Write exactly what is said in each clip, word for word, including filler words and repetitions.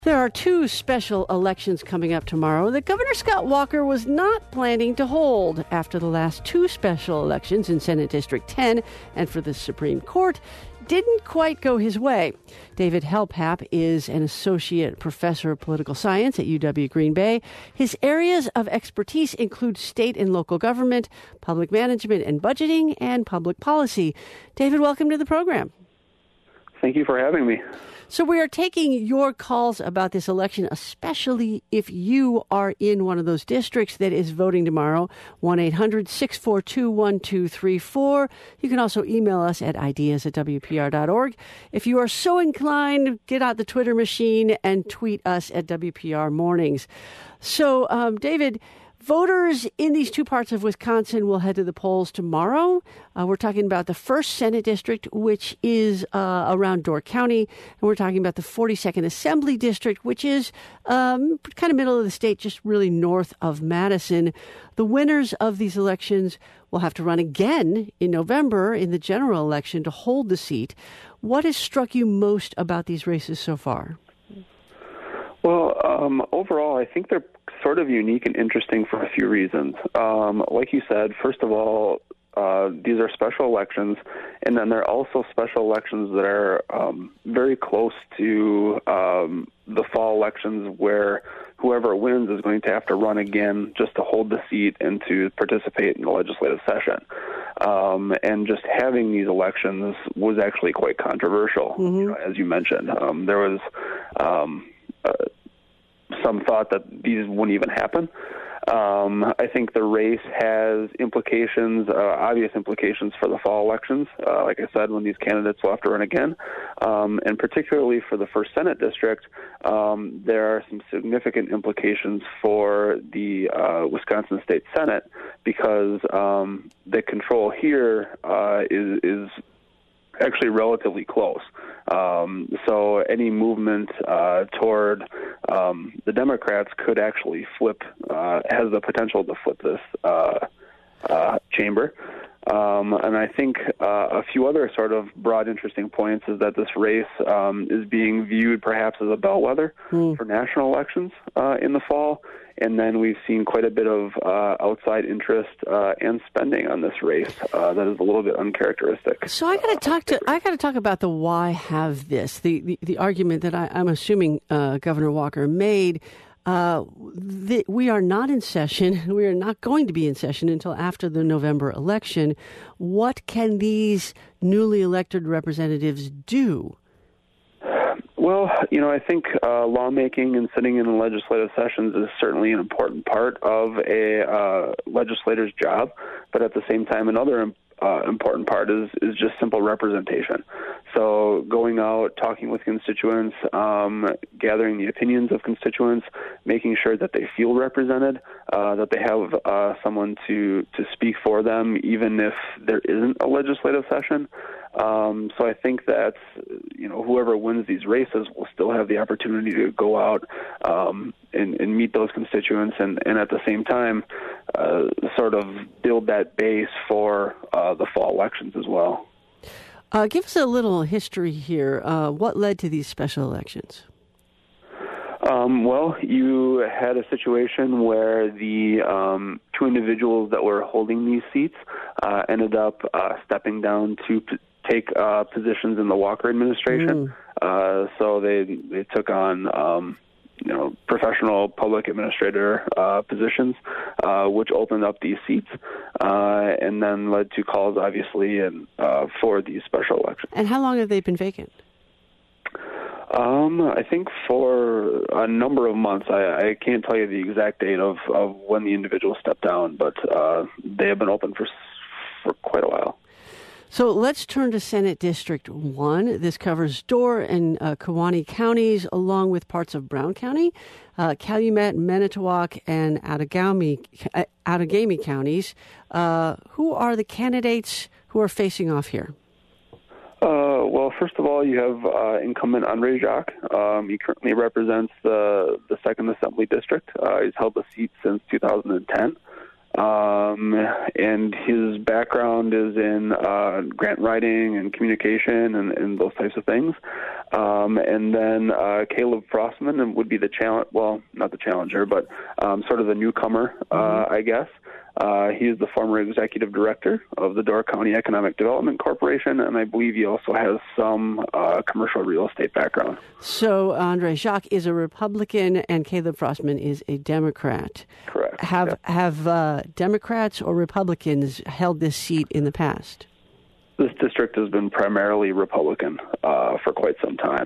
There are two special elections coming up tomorrow that Governor Scott Walker was not planning to hold after the last two special elections in Senate District ten and for the Supreme Court didn't quite go his way. David Helpap is an associate professor of political science at U W Green Bay. His areas of expertise include state and local government, public management and budgeting, and public policy. David, welcome to the program. Thank you for having me. So we are taking your calls about this election, especially if you are in one of those districts that is voting tomorrow, one eight hundred six four two one two three four. You can also email us at ideas at w p r dot org. If you are so inclined, get out the Twitter machine and tweet us at W P R Mornings. So, um, David, voters in these two parts of Wisconsin will head to the polls tomorrow. Uh, we're talking about the first Senate District, which is uh, around Door County. And we're talking about the forty-second Assembly District, which is um, kind of middle of the state, just really north of Madison. The winners of these elections will have to run again in November in the general election to hold the seat. What has struck you most about these races so far? Well, um, overall, I think they're sort of unique and interesting for a few reasons. Um, like you said, first of all, uh, these are special elections, and then they're also special elections that are um, very close to um, the fall elections where whoever wins is going to have to run again just to hold the seat and to participate in the legislative session. Um, and just having these elections was actually quite controversial, mm-hmm. you know, as you mentioned. Um, there was um, uh, some thought that these wouldn't even happen. Um, I think the race has implications, uh, obvious implications for the fall elections, uh, like I said, when these candidates will have to run again. Um, and particularly for the first Senate district, um, there are some significant implications for the uh, Wisconsin State Senate because um, the control here uh, is, is actually relatively close. Um, so any movement uh, toward um, the Democrats could actually flip, uh, has the potential to flip this uh, uh, chamber. Um, and I think uh, a few other sort of broad interesting points is that this race um, is being viewed perhaps as a bellwether mm. for national elections uh, in the fall. And then we've seen quite a bit of uh, outside interest uh, and spending on this race uh, that is a little bit uncharacteristic. So I got to talk to I got to talk about the why have this the the, the argument that I, I'm assuming uh, Governor Walker made. Uh, the, we are not in session. We are not going to be in session until after the November election. What can these newly elected representatives do? Well, you know, I think uh, lawmaking and sitting in the legislative sessions is certainly an important part of a uh, legislator's job, but at the same time, another uh, important part is, is just simple representation. So going out, talking with constituents, um, gathering the opinions of constituents, making sure that they feel represented, uh, that they have uh, someone to, to speak for them, even if there isn't a legislative session. Um, so I think that, you know, whoever wins these races will still have the opportunity to go out um, and, and meet those constituents and, and at the same time uh, sort of build that base for uh, the fall elections as well. Uh, give us a little history here. Uh, what led to these special elections? Um, well, you had a situation where the um, two individuals that were holding these seats uh, ended up uh, stepping down to p- take uh, positions in the Walker administration. Mm. Uh, so they they took on um, you know professional public administrator uh, positions, uh, which opened up these seats, uh, and then led to calls, obviously, and uh, for these special elections. And how long have they been vacant? Um, I think for a number of months. I, I can't tell you the exact date of, of when the individual stepped down, but uh, they have been open for for quite a while. So let's turn to Senate District one. This covers Door and uh, Kewaunee counties, along with parts of Brown County, uh, Calumet, Manitowoc, and Outagamie, uh, Outagamie counties. Uh, who are the candidates who are facing off here? Uh, well, first of all, you have uh, incumbent Andre Jacques. Um, he currently represents the the second Assembly District. Uh, he's held the seat since two thousand ten. Um, and his background is in uh, grant writing and communication and, and those types of things. Um, and then uh, Caleb Frostman would be the challenge. Well, not the challenger, but um, sort of the newcomer, uh, mm-hmm. I guess. Uh, he is the former executive director of the Door County Economic Development Corporation, and I believe he also has some uh, commercial real estate background. So Andre Jacques is a Republican, and Caleb Frostman is a Democrat. Correct. Have yeah. have uh, Democrats or Republicans held this seat in the past? This district has been primarily Republican uh, for quite some time.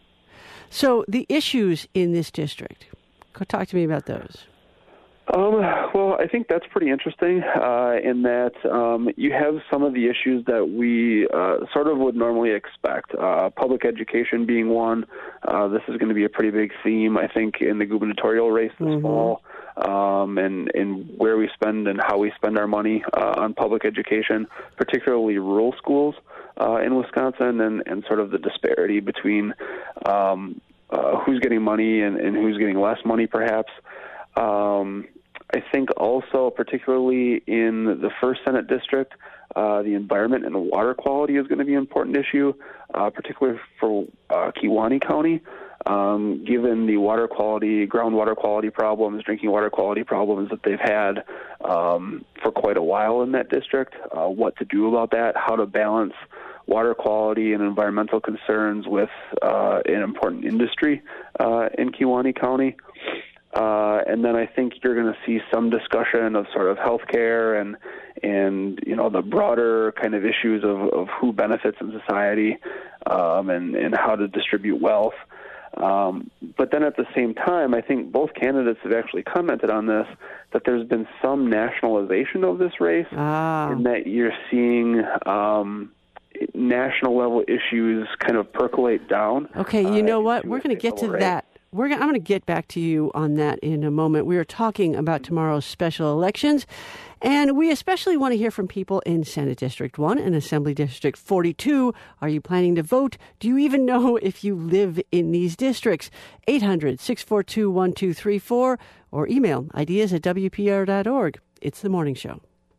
So the issues in this district, talk to me about those. Um, well, I think that's pretty interesting uh, in that um, you have some of the issues that we uh, sort of would normally expect. Uh, public education being one. Uh, this is going to be a pretty big theme, I think, in the gubernatorial race this mm-hmm. fall, um, and, and where we spend and how we spend our money uh, on public education, particularly rural schools uh, in Wisconsin, and, and sort of the disparity between um, uh, who's getting money and, and who's getting less money, perhaps. Um, I think also, particularly in the first Senate district, uh, the environment and the water quality is going to be an important issue, uh, particularly for uh, Kewaunee County, um, given the water quality, groundwater quality problems, drinking water quality problems that they've had um, for quite a while in that district, uh, what to do about that, how to balance water quality and environmental concerns with uh, an important industry uh, in Kewaunee County. Uh, and then I think you're going to see some discussion of sort of healthcare and, and you know, the broader kind of issues of, of who benefits in society um, and, and how to distribute wealth. Um, but then at the same time, I think both candidates have actually commented on this, that there's been some nationalization of this race, ah. and that you're seeing um, national level issues kind of percolate down. Okay, you know uh, what? We're going to get to race. that. We're gonna, I'm going to get back to you on that in a moment. We are talking about tomorrow's special elections, and we especially want to hear from people in Senate District one and Assembly District forty-two. Are you planning to vote? Do you even know if you live in these districts? eight hundred, six four two, one two three four or email ideas at W P R dot org. It's The Morning Show.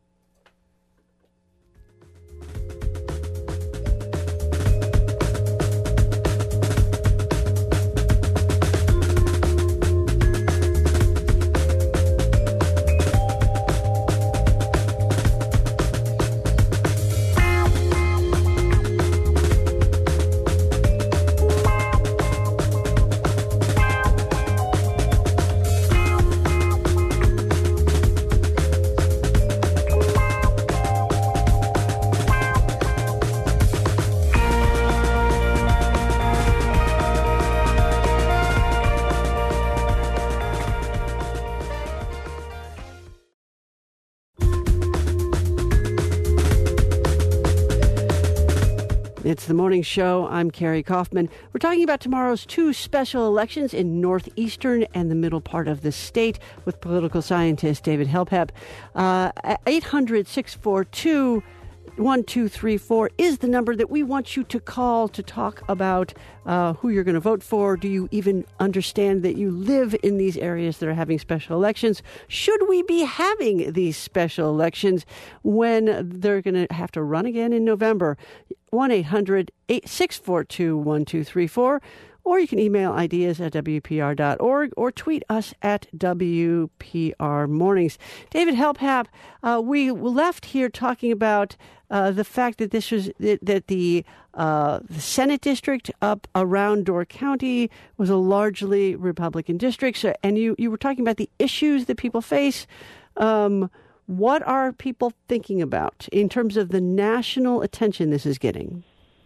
It's The Morning Show. I'm Carrie Kaufman. We're talking about tomorrow's two special elections in northeastern and the middle part of the state with political scientist David Helphap. Uh, eight hundred, six four two, one two three four is the number that we want you to call to talk about uh, who you're going to vote for. Do you even understand that you live in these areas that are having special elections? Should we be having these special elections when they're going to have to run again in November? one eight hundred, six four two, one two three four, or you can email ideas at W P R dot org or tweet us at W P R Mornings. David Helphap, uh, we left here talking about uh, the fact that this was that, that the, uh, the Senate district up around Door County was a largely Republican district, so, and you, you were talking about the issues that people face. Um, What are people thinking about in terms of the national attention this is getting?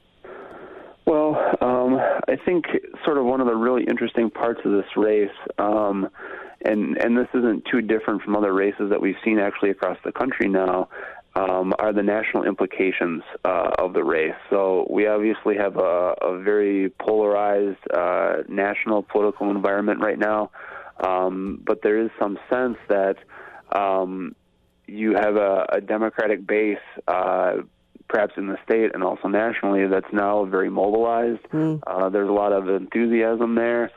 Well, um, I think sort of one of the really interesting parts of this race, um, and, and this isn't too different from other races that we've seen actually across the country now, um, are the national implications uh, of the race. So we obviously have a, a very polarized uh, national political environment right now, um, but there is some sense that um, you have a, a Democratic base, uh, perhaps in the state and also nationally, that's now very mobilized. Mm. Uh, there's a lot of enthusiasm there.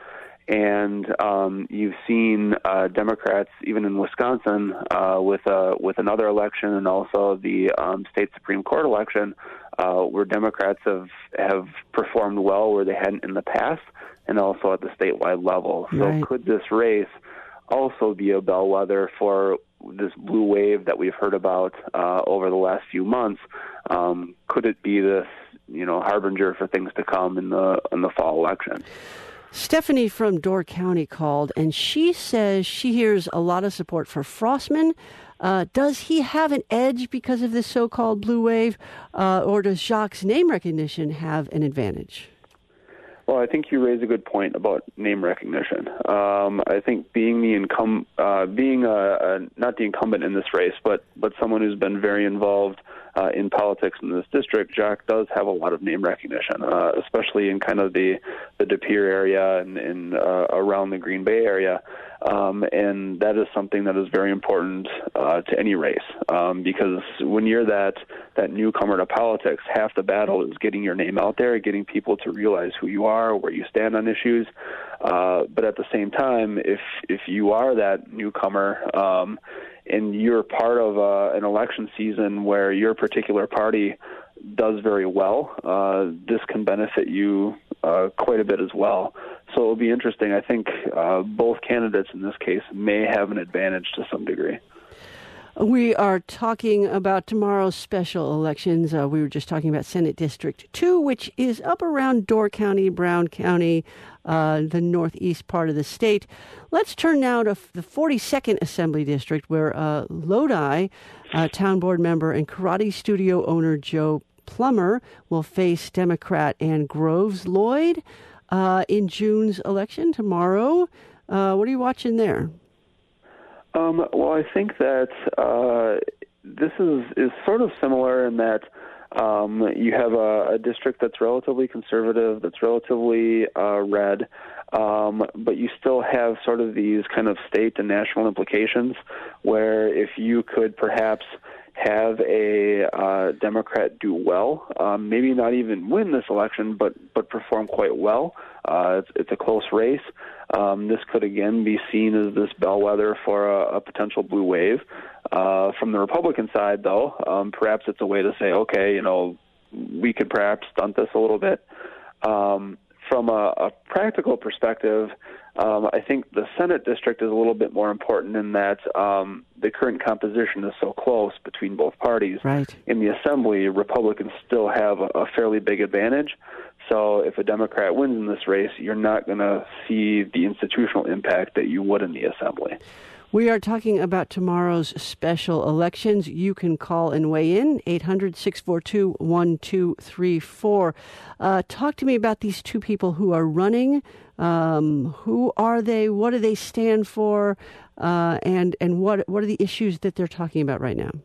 And um, you've seen uh, Democrats, even in Wisconsin, uh, with uh, with another election, and also the um, state Supreme Court election, uh, where Democrats have have performed well where they hadn't in the past, and also at the statewide level. So, right. Could this race also be a bellwether for this blue wave that we've heard about uh, over the last few months? Um, could it be this, you know, harbinger for things to come in the in the fall election? Stephanie from Door County called, and she says she hears a lot of support for Frostman. Uh, does he have an edge because of this so-called blue wave, uh, or does Jacques' name recognition have an advantage? Well, I think you raise a good point about name recognition. Um, I think being the incum- uh, being a, a, not the incumbent in this race, but but someone who's been very involved uh, in politics in this district, Jacques does have a lot of name recognition, uh, especially in kind of the the De Pere area and, and uh, around the Green Bay area. Um, and that is something that is very important uh, to any race, um, because when you're that that newcomer to politics, half the battle is getting your name out there, getting people to realize who you are, where you stand on issues. Uh, but at the same time, if if you are that newcomer um, and you're part of uh, an election season where your particular party does very well, uh, this can benefit you uh, quite a bit as well. So it'll be interesting. I think uh, both candidates in this case may have an advantage to some degree. We are talking about tomorrow's special elections. Uh, we were just talking about Senate District two, which is up around Door County, Brown County, uh, the northeast part of the state. Let's turn now to f- the forty-second Assembly District, where uh, Lodi uh, Town Board member and karate studio owner Joe Plummer will face Democrat Ann Groves Lloyd uh, in June's election tomorrow. Uh, what are you watching there? Um, well, I think that uh, this is, is sort of similar in that um, you have a, a district that's relatively conservative, that's relatively uh, red, um, but you still have sort of these kind of state and national implications where if you could perhaps have a uh, Democrat do well, um, maybe not even win this election, but, but perform quite well. Uh, it's, it's a close race. Um, this could again be seen as this bellwether for a, a potential blue wave. Uh, from the Republican side, though, um, perhaps it's a way to say, okay, you know, we could perhaps stunt this a little bit. Um, from a, a practical perspective, um, I think the Senate district is a little bit more important in that um, the current composition is so close between both parties. Right. In the Assembly, Republicans still have a, a fairly big advantage. So if a Democrat wins in this race, you're not going to see the institutional impact that you would in the Assembly. We are talking about tomorrow's special elections. You can call and weigh in, eight hundred, six four two, one two three four. Uh, talk to me about these two people who are running. Um, who are they? What do they stand for? Uh, and and what what are the issues that they're talking about right now?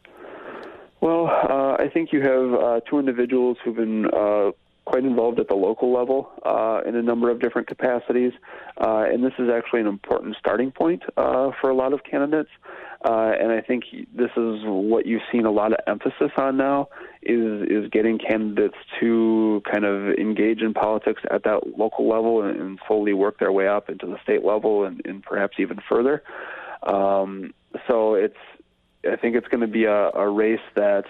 Well, uh, I think you have uh, two individuals who've been uh, quite involved at the local level uh, in a number of different capacities. Uh, and this is actually an important starting point uh, for a lot of candidates. Uh, and I think this is what you've seen a lot of emphasis on now is is getting candidates to kind of engage in politics at that local level and, and slowly work their way up into the state level and, and perhaps even further. Um, so it's I think it's going to be a, a race that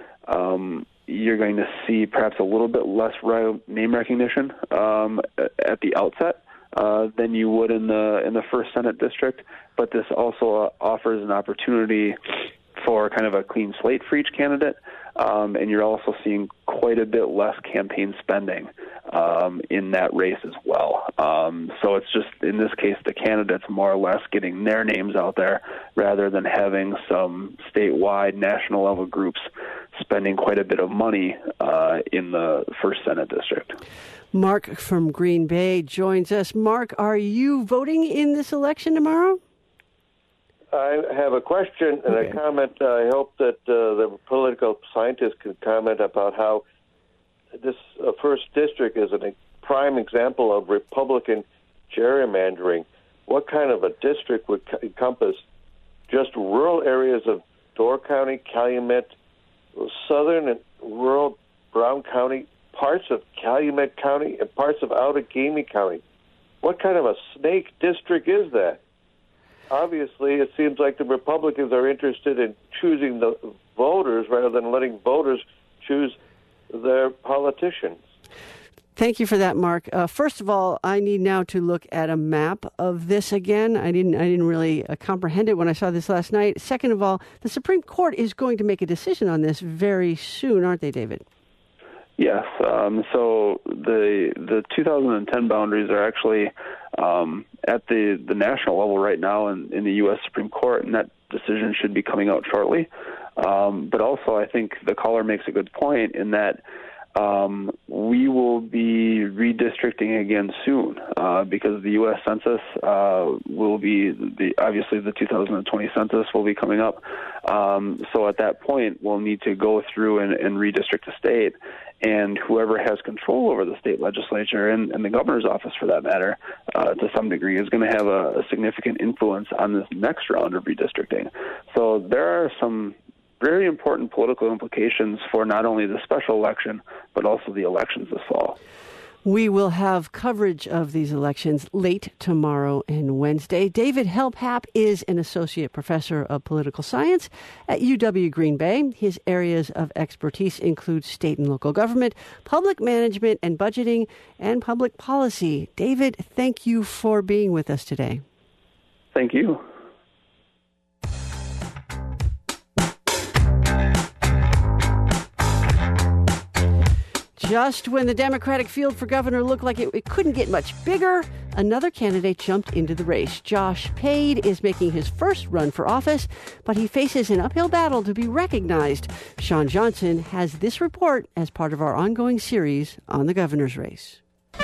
um, you're going to see perhaps a little bit less re- name recognition um, at the outset uh, than you would in the in the first Senate district. But this also uh, offers an opportunity for kind of a clean slate for each candidate, um, and you're also seeing quite a bit less campaign spending um, in that race as well. Um, so it's just, in this case, the candidates more or less getting their names out there rather than having some statewide, national-level groups spending quite a bit of money uh, in the first Senate district. Mark from Green Bay joins us. Mark, are you voting in this election tomorrow? I have a question and okay. a comment. I hope that uh, the political scientists can comment about how this uh, first district is a prime example of Republican gerrymandering. What kind of a district would encompass just rural areas of Door County, Calumet, southern and rural Brown County, parts of Calumet County, and parts of Outagamie County? what kind of a snake district is that? Obviously, it seems like the Republicans are interested in choosing the voters rather than letting voters choose their politicians. Thank you for that, Mark. Uh, first of all, I need now to look at a map of this again. I didn't I didn't really uh, comprehend it when I saw this last night. Second of all, the Supreme Court is going to make a decision on this very soon, aren't they, David? Yes. Um, so the the two thousand ten boundaries are actually um, at the, the national level right now in, in the U S Supreme Court, and that decision should be coming out shortly. Um, but also, I think the caller makes a good point in that Um, we will be redistricting again soon uh, because the U S Census uh, will be, the, obviously the two thousand twenty census will be coming up. Um, so at that point, we'll need to go through and, and redistrict the state. And whoever has control over the state legislature and, and the governor's office, for that matter, uh, to some degree, is going to have a, a significant influence on this next round of redistricting. So there are some very important political implications for not only the special election, but also the elections this fall. We will have coverage of these elections late tomorrow and Wednesday. David Helpap is an associate professor of political science at U W Green Bay. His areas of expertise include state and local government, public management and budgeting, and public policy. David, thank you for being with us today. Thank you. Just when the Democratic field for governor looked like it, it couldn't get much bigger, another candidate jumped into the race. Josh Pade is making his first run for office, but he faces an uphill battle to be recognized. Sean Johnson has this report as part of our ongoing series on the governor's race.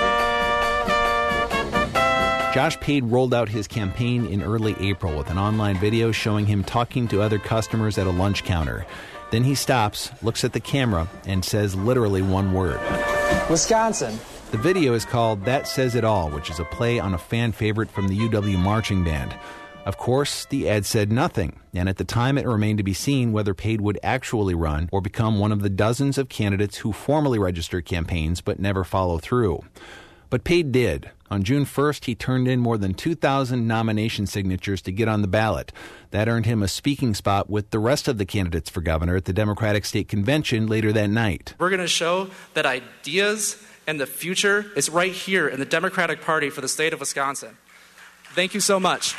Josh Pade rolled out his campaign in early April with an online video showing him talking to other customers at a lunch counter. Then he stops, looks at the camera, and says literally one word. Wisconsin. The video is called That Says It All, which is a play on a fan favorite from the U W Marching Band. Of course, the ad said nothing, and at the time it remained to be seen whether Pade would actually run or become one of the dozens of candidates who formally register campaigns but never follow through. But Pade did. On June first, he turned in more than two thousand nomination signatures to get on the ballot. That earned him a speaking spot with the rest of the candidates for governor at the Democratic State Convention later that night. We're going to show that ideas and the future is right here in the Democratic Party for the state of Wisconsin. Thank you so much.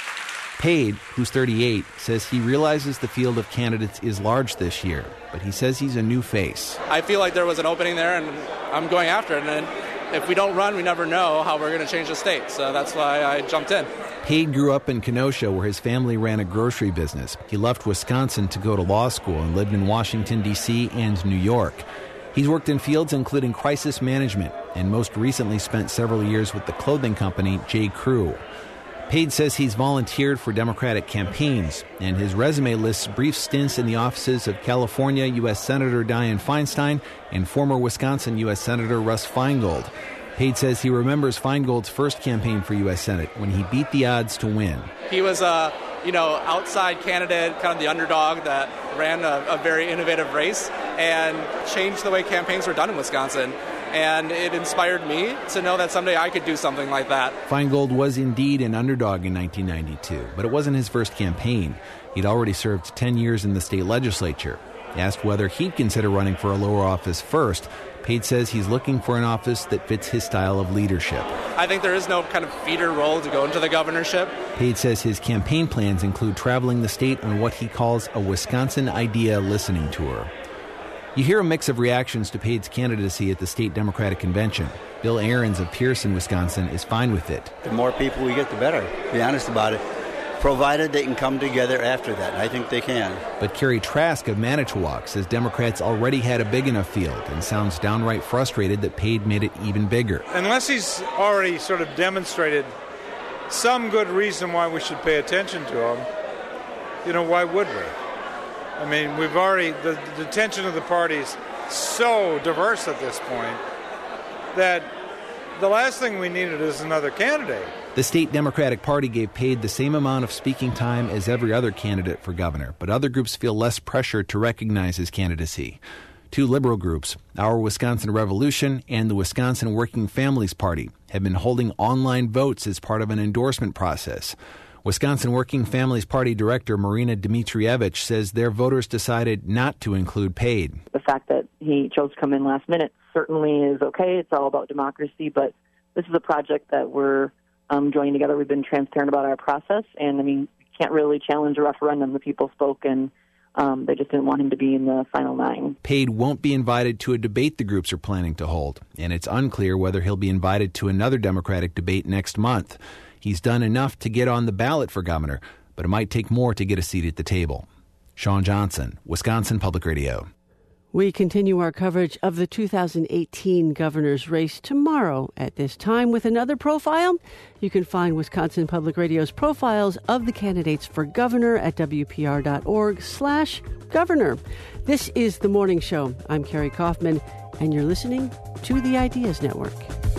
Pade, who's thirty-eight, says he realizes the field of candidates is large this year, but he says he's a new face. I feel like there was an opening there, and I'm going after it. And if we don't run, we never know how we're going to change the state. So that's why I jumped in. Pade grew up in Kenosha, where his family ran a grocery business. He left Wisconsin to go to law school and lived in Washington, D C and New York. He's worked in fields including crisis management and most recently spent several years with the clothing company J. Crew. Pade says he's volunteered for Democratic campaigns, and his resume lists brief stints in the offices of California U S Senator Dianne Feinstein and former Wisconsin U S Senator Russ Feingold. Pade says he remembers Feingold's first campaign for U S Senate when he beat the odds to win. He was a, you know, outside candidate, kind of the underdog that ran a, a very innovative race and changed the way campaigns were done in Wisconsin. And it inspired me to know that someday I could do something like that. Feingold was indeed an underdog in nineteen ninety-two, but it wasn't his first campaign. He'd already served ten years in the state legislature. Asked whether he'd consider running for a lower office first, Pade says he's looking for an office that fits his style of leadership. I think there is no kind of feeder role to go into the governorship. Pade says his campaign plans include traveling the state on what he calls a Wisconsin Idea listening tour. You hear a mix of reactions to Pade's candidacy at the state Democratic Convention. Bill Ahrens of Pearson, Wisconsin, is fine with it. The more people we get, the better, to be honest about it, provided they can come together after that. I think they can. But Carrie Trask of Manitowoc says Democrats already had a big enough field and sounds downright frustrated that Pade made it even bigger. Unless he's already sort of demonstrated some good reason why we should pay attention to him, you know, why would we? I mean, we've already, the, the tension of the party is so diverse at this point that the last thing we needed is another candidate. The state Democratic Party gave Pade the same amount of speaking time as every other candidate for governor, but other groups feel less pressure to recognize his candidacy. Two liberal groups, Our Wisconsin Revolution and the Wisconsin Working Families Party, have been holding online votes as part of an endorsement process. Wisconsin Working Families Party Director Marina Dmitrievich says their voters decided not to include paid. The fact that he chose to come in last minute certainly is okay. It's all about democracy, but this is a project that we're um, joining together. We've been transparent about our process, and I mean, you can't really challenge a referendum. The people spoke, and um, they just didn't want him to be in the final nine. Pade won't be invited to a debate the groups are planning to hold, and it's unclear whether he'll be invited to another Democratic debate next month. He's done enough to get on the ballot for governor, but it might take more to get a seat at the table. Sean Johnson, Wisconsin Public Radio. We continue our coverage of the two thousand eighteen governor's race tomorrow at this time with another profile. You can find Wisconsin Public Radio's profiles of the candidates for governor at W P R dot org slash governor. This is The Morning Show. I'm Carrie Kaufman, and you're listening to the Ideas Network.